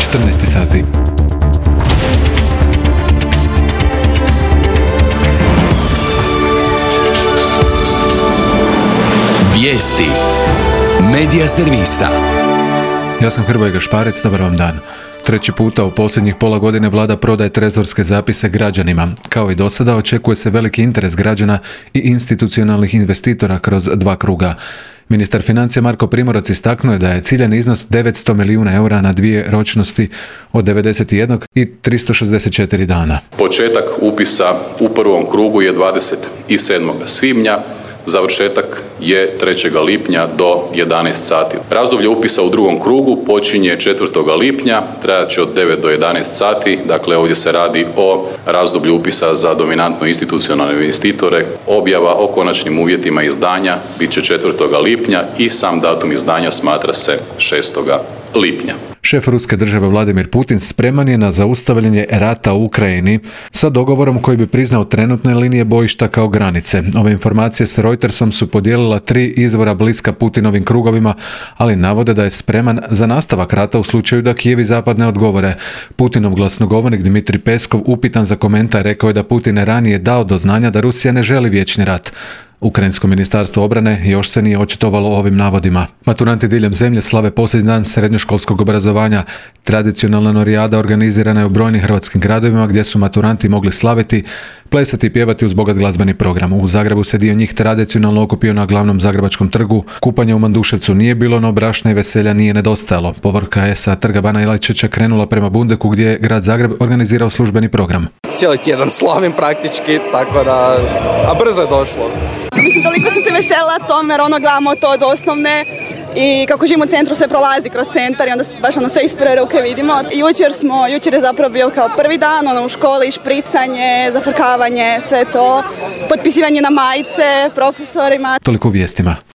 14 sati. Vijesti Medija servisa. Ja sam Hrvoje Gašparec, dobar vam dan. Treći puta u posljednjih pola godine vlada prodaje trezorske zapise građanima. Kao i do sada, očekuje se veliki interes građana i institucionalnih investitora kroz dva kruga. Ministar financija Marko Primorac istaknuo je da je ciljan iznos 900 milijuna eura na dvije ročnosti od 91 i 364 dana. Početak upisa u prvom krugu je 27. svibnja, završetak je 3. lipnja do 11 sati. Razdoblje upisa u drugom krugu počinje 4. lipnja, trajat će od 9 do 11 sati, dakle ovdje se radi o razdoblju upisa za dominantno institucionalne investitore. Objava o konačnim uvjetima izdanja bit će 4. lipnja i sam datum izdanja smatra se 6. lipnja. Šef ruske države Vladimir Putin spreman je na zaustavljanje rata u Ukrajini sa dogovorom koji bi priznao trenutne linije bojišta kao granice. Ove informacije s Reutersom su podijelila 3 izvora bliska Putinovim krugovima, ali navode da je spreman za nastavak rata u slučaju da Kijev i Zapad ne odgovore. Putinov glasnogovornik Dmitrij Peskov upitan za komentar rekao je da Putin je ranije dao do znanja da Rusija ne želi vječni rat. Ukrajinsko ministarstvo obrane još se nije očitovalo o ovim navodima. Maturanti diljem zemlje slave posljednji dan srednjoškolskog obrazovanja. Tradicionalna norijada organizirana je u brojnim hrvatskim gradovima gdje su maturanti mogli slaviti, plesati i pjevati uz bogat glazbeni program. U Zagrebu se dio njih tradicionalno okupio na glavnom zagrebačkom trgu. Kupanja u Manduševcu nije bilo, no brašna i veselja nije nedostajalo. Povorka je sa trga Bana Jelačića krenula prema Bundeku gdje je grad Zagreb organizirao službeni program. Cijeli tjedan slavim praktički, tako da, a brzo je došlo. Mislim, toliko sam se veselila tome jer gledamo to od osnovne i kako živimo u centru sve prolazi kroz centar i onda baš sve iz prve ruke vidimo. Jučer je zapravo bio kao prvi dan, u školi, špricanje, zafrkavanje, sve to, potpisivanje na majice profesorima. Toliko u vijestima.